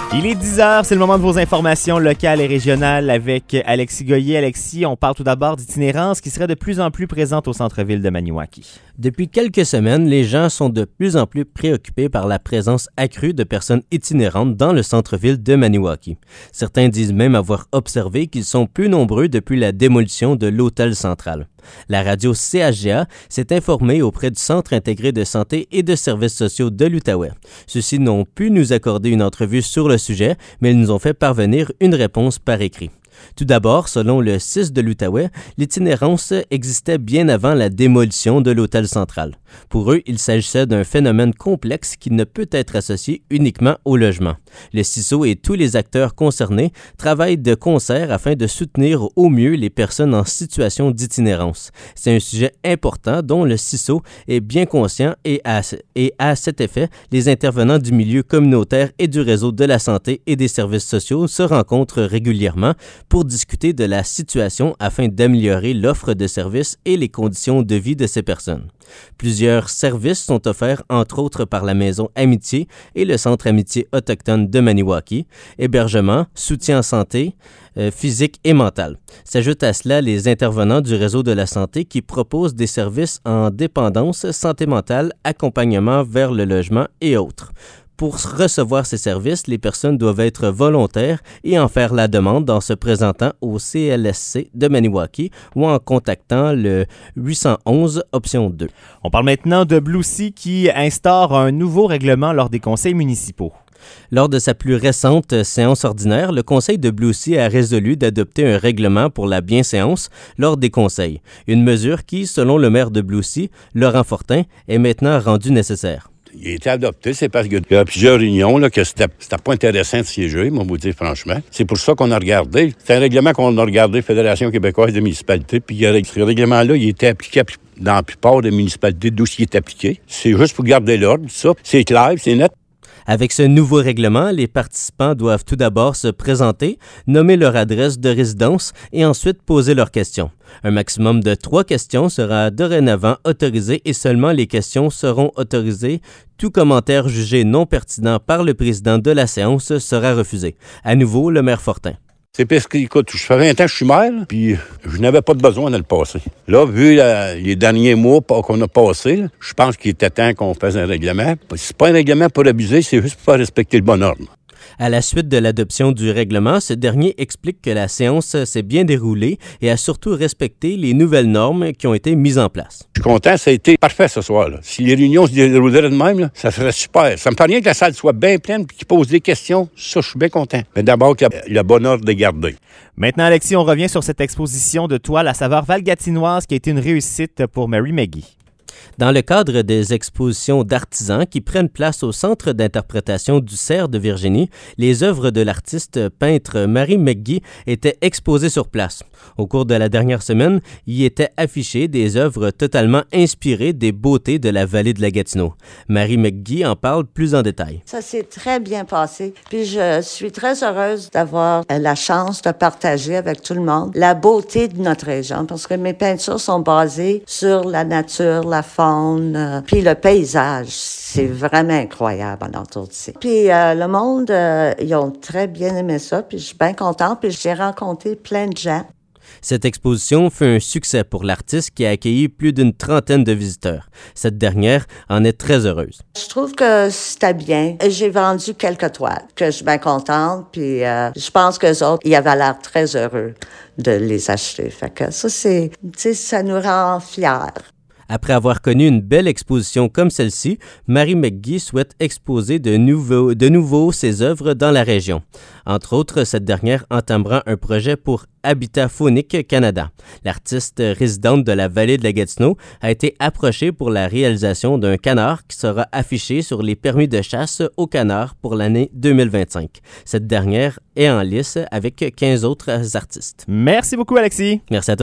Il est 10h, c'est le moment de vos informations locales et régionales avec Alexis Goyer. Alexis, on parle tout d'abord d'itinérance qui serait de plus en plus présente au centre-ville de Maniwaki. Depuis quelques semaines, les gens sont de plus en plus préoccupés par la présence accrue de personnes itinérantes dans le centre-ville de Maniwaki. Certains disent même avoir observé qu'ils sont plus nombreux depuis la démolition de l'hôtel central. La radio CHGA s'est informée auprès du Centre intégré de santé et de services sociaux de l'Outaouais. Ceux-ci n'ont pu nous accorder une entrevue sur le sujet, mais ils nous ont fait parvenir une réponse par écrit. Tout d'abord, selon le CIS de l'Outaouais, l'itinérance existait bien avant la démolition de l'hôtel central. Pour eux, il s'agissait d'un phénomène complexe qui ne peut être associé uniquement au logement. Le CISO et tous les acteurs concernés travaillent de concert afin de soutenir au mieux les personnes en situation d'itinérance. C'est un sujet important dont le CISO est bien conscient et à cet effet, les intervenants du milieu communautaire et du réseau de la santé et des services sociaux se rencontrent régulièrement pour discuter de la situation afin d'améliorer l'offre de services et les conditions de vie de ces personnes. Plusieurs services sont offerts entre autres par la Maison Amitié et le Centre Amitié autochtone de Maniwaki, hébergement, soutien en santé, physique et mental. S'ajoutent à cela les intervenants du réseau de la santé qui proposent des services en dépendance, santé mentale, accompagnement vers le logement et autres. Pour recevoir ces services, les personnes doivent être volontaires et en faire la demande en se présentant au CLSC de Maniwaki ou en contactant le 811 option 2. On parle maintenant de Blue Sea qui instaure un nouveau règlement lors des conseils municipaux. Lors de sa plus récente séance ordinaire, le conseil de Blue Sea a résolu d'adopter un règlement pour la bienséance lors des conseils. Une mesure qui, selon le maire de Blue Sea, Laurent Fortin, est maintenant rendue nécessaire. Il a été adopté, c'est parce qu'il y a plusieurs réunions là, que c'était pas intéressant de siéger, moi, vous dire franchement. C'est pour ça qu'on a regardé. C'est un règlement qu'on a regardé, Fédération québécoise des municipalités, puis ce règlement-là, il était appliqué dans la plupart des municipalités d'où il est appliqué. C'est juste pour garder l'ordre, ça. C'est clair, c'est net. Avec ce nouveau règlement, les participants doivent tout d'abord se présenter, nommer leur adresse de résidence et ensuite poser leurs questions. Un maximum de 3 questions sera dorénavant autorisé et seulement les questions seront autorisées. Tout commentaire jugé non pertinent par le président de la séance sera refusé. À nouveau, le maire Fortin. C'est parce que, écoute, je fais 20 ans que je suis maire, puis je n'avais pas de besoin de le passer. Là, vu les derniers mois qu'on a passés, je pense qu'il était temps qu'on fasse un règlement. C'est pas un règlement pour abuser, c'est juste pour faire respecter le bon ordre. À la suite de l'adoption du règlement, ce dernier explique que la séance s'est bien déroulée et a surtout respecté les nouvelles normes qui ont été mises en place. Je suis content, ça a été parfait ce soir. Là. Si les réunions se dérouleraient de même, là, ça serait super. Ça me fait rien que la salle soit bien pleine et qu'ils posent des questions. Ça, je suis bien content. Mais d'abord, que le bon ordre est gardé. Maintenant, Alexis, on revient sur cette exposition de toiles à saveur valgatinoise qui a été une réussite pour Mary McGee. Dans le cadre des expositions d'artisans qui prennent place au Centre d'interprétation du Cerf de Virginie, les œuvres de l'artiste peintre Mary McGee étaient exposées sur place. Au cours de la dernière semaine, y étaient affichées des œuvres totalement inspirées des beautés de la vallée de la Gatineau. Mary McGee en parle plus en détail. Ça s'est très bien passé. Puis je suis très heureuse d'avoir la chance de partager avec tout le monde la beauté de notre région parce que mes peintures sont basées sur la nature, la faune, puis le paysage. C'est vraiment incroyable en entour d'ici. Puis le monde, ils ont très bien aimé ça, puis je suis bien contente, puis j'ai rencontré plein de gens. Cette exposition fut un succès pour l'artiste qui a accueilli plus d'une trentaine de visiteurs. Cette dernière en est très heureuse. Je trouve que c'était bien. J'ai vendu quelques toiles, que je suis bien contente, puis je pense qu'eux autres, ils avaient l'air très heureux de les acheter. Fait que ça, ça nous rend fiers. Après avoir connu une belle exposition comme celle-ci, Mary McGee souhaite exposer de nouveau ses œuvres dans la région. Entre autres, cette dernière entamera un projet pour Habitat Faunique Canada. L'artiste résidente de la vallée de la Gatineau a été approchée pour la réalisation d'un canard qui sera affiché sur les permis de chasse au canard pour l'année 2025. Cette dernière est en lice avec 15 autres artistes. Merci beaucoup, Alexis. Merci à toi.